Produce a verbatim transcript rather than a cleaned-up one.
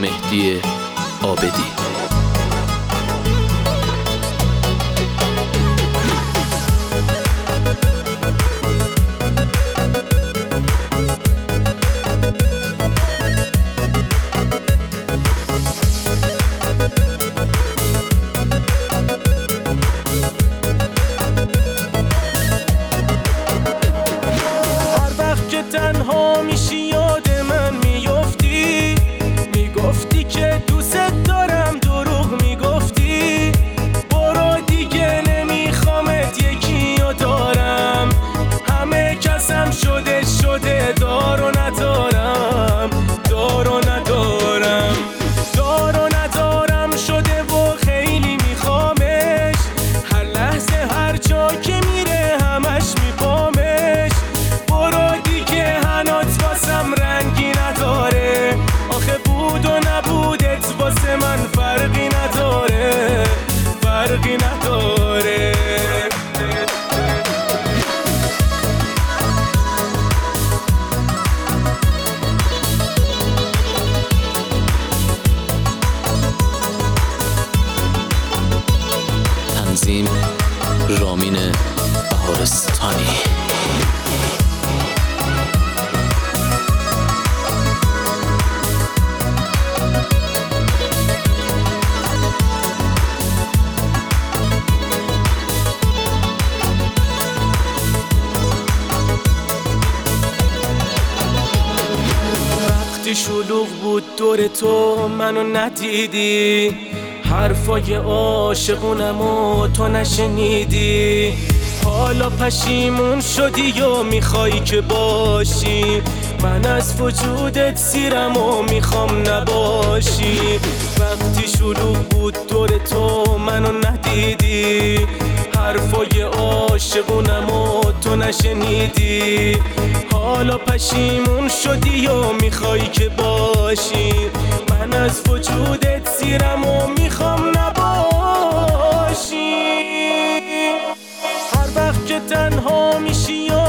مهدی عابدی. تنها میشی یاد من میفتی، میگفتی که دوست دارم، دروغ میگفتی. برو دیگه نمیخوامت، یکی رو دارم. همه کسم شده شده، دار و ندارم، دار و ندارم، دار و ندارم شده و خیلی میخوامش. هر لحظه هر جا که میره همش میپامش. برو دیگه هنات واسم رنگی نداره، آخه بود و نبودت واسه من فرقی نداره، فرقی نداره. تنظیم رامین بهارستانی. وقتی شلوغ بود دور تو منو ندیدی، حرفای عاشقونمو تو نشنیدی. حالا پشیمون شدی و میخوای که باشی، من از وجودت سیرم و میخوام نباشی. وقتی شلوغ بود دور تو منو ندیدی، حرفای عاشقونمو تو نشنیدی. حالا پشیمون شدی و میخوای که باشی، من از وجودت سیرم و میخوام نباشی. هر وقت که تنها میشی